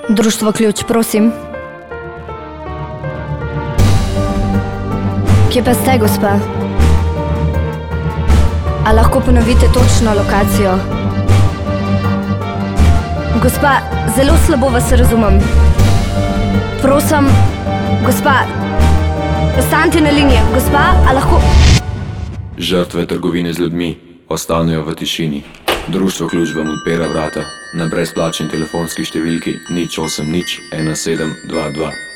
Društvo Ključ, prosim. Kje pa ste, gospa? A lahko ponovite točno lokacijo? Gospa, zelo slabo vas razumem. Prosim, gospa, ostanite na liniji. Gospa, a lahko... Žrtve trgovine z ljudmi ostanejo v tišini. Društvo Ključ vam odpira vrata na brezplačni telefonski številki 0800 1722.